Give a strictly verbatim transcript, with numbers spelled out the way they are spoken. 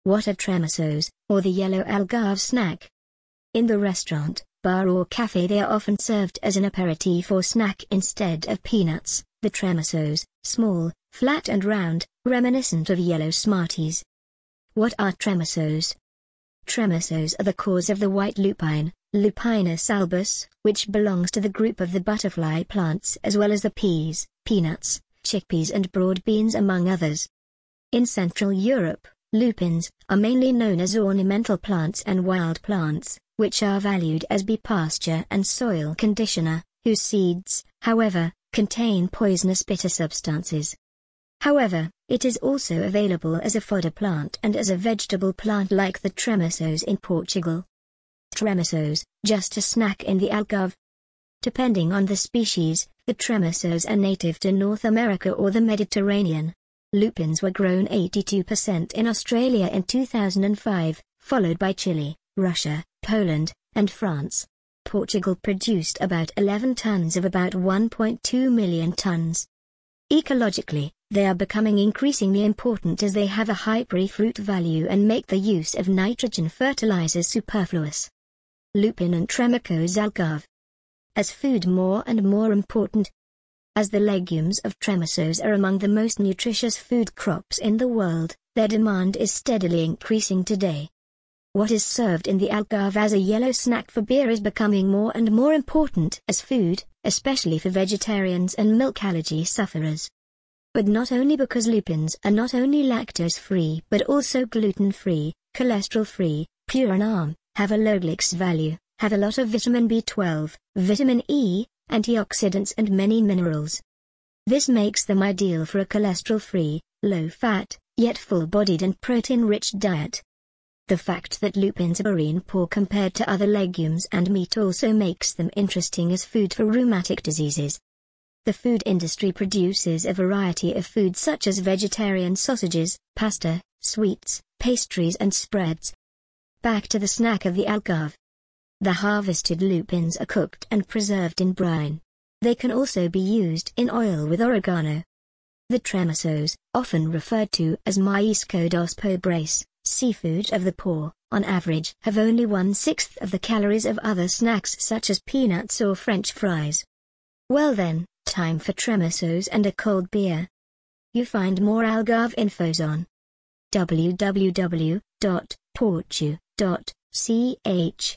What are tremesos, or the yellow Algarve snack? In the restaurant, bar or cafe they are often served as an aperitif or snack instead of peanuts. The tremesos, small, flat and round, reminiscent of yellow Smarties. What are tremesos? Tremesos are the cause of the white lupine, Lupinus albus, which belongs to the group of the butterfly plants as well as the peas, peanuts, chickpeas and broad beans among others. In Central Europe, lupins are mainly known as ornamental plants and wild plants, which are valued as bee pasture and soil conditioner, whose seeds, however, contain poisonous bitter substances. However, it is also available as a fodder plant and as a vegetable plant like the tremesos in Portugal. Tremesos, just a snack in the Algarve. Depending on the species, the tremesos are native to North America or the Mediterranean. Lupins were grown eighty-two percent in Australia in two thousand five, followed by Chile, Russia, Poland, and France. Portugal produced about eleven tons of about one point two million tons. Ecologically, they are becoming increasingly important as they have a high pre-fruit value and make the use of nitrogen fertilizers superfluous. Lupin and Tremecos Algarve. As food more and more important. As the legumes of tremesos are among the most nutritious food crops in the world, their demand is steadily increasing today. What is served in the Algarve as a yellow snack for beer is becoming more and more important as food, especially for vegetarians and milk allergy sufferers. But not only because lupins are not only lactose-free but also gluten-free, cholesterol-free, pure and arm, have a low G L I C S value, have a lot of vitamin B twelve, vitamin E, antioxidants and many minerals. This makes them ideal for a cholesterol-free, low-fat, yet full-bodied and protein-rich diet. The fact that lupins are urine poor compared to other legumes and meat also makes them interesting as food for rheumatic diseases. The food industry produces a variety of foods such as vegetarian sausages, pasta, sweets, pastries and spreads. Back to the snack of the Algarve. The harvested lupins are cooked and preserved in brine. They can also be used in oil with oregano. The tremesos, often referred to as marisco dos pobres, seafood of the poor, on average have only one-sixth of the calories of other snacks such as peanuts or French fries. Well then, time for tremesos and a cold beer. You find more Algarve infos on w w w dot portu dot c h.